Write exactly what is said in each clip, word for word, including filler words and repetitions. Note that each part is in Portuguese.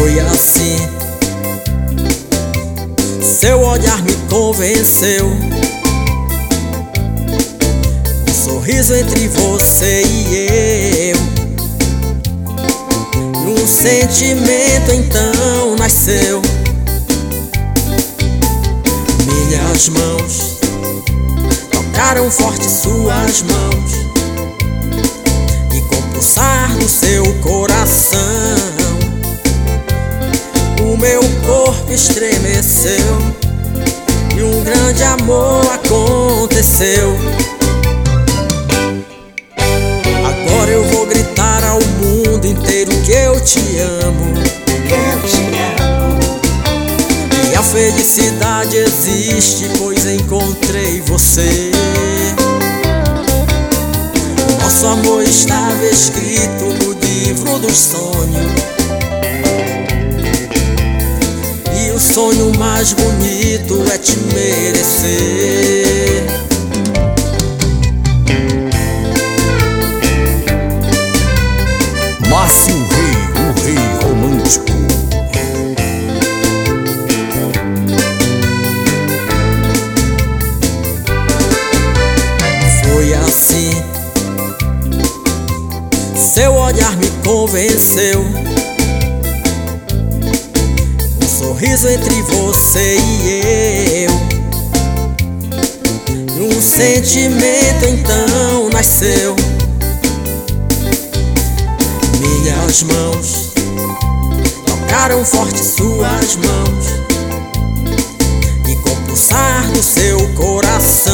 Foi assim, seu olhar me convenceu. Um sorriso entre você e eu, e um sentimento então nasceu. Minhas mãos tocaram forte suas mãos, e com o pulsar no seu coração o meu corpo estremeceu, e um grande amor aconteceu. Agora eu vou gritar ao mundo inteiro que eu te amo, que eu te amo. e a felicidade existe, pois encontrei você. Nosso amor estava escrito no livro dos sonhos, e o sonho mais bonito é te merecer. Márcio Rei, o rei romântico. Foi assim, seu olhar me convenceu. Um sorriso entre você e eu, e um sentimento então nasceu. Minhas mãos tocaram forte suas mãos, e com o pulsar do seu coração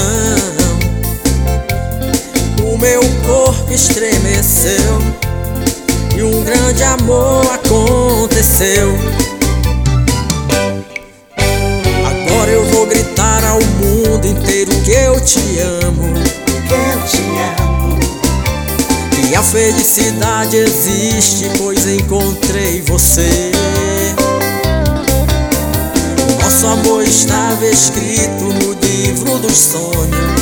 o meu corpo estremeceu, e um grande amor aconteceu. Agora eu vou gritar ao mundo inteiro que eu te amo, Que eu te amo. e a felicidade existe, pois encontrei você. Nosso amor estava escrito no livro dos sonhos,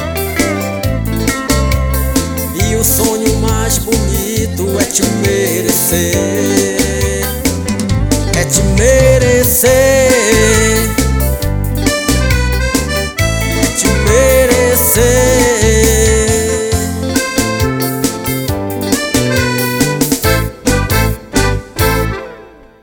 e o sonho mais bonito é te merecer, é te merecer.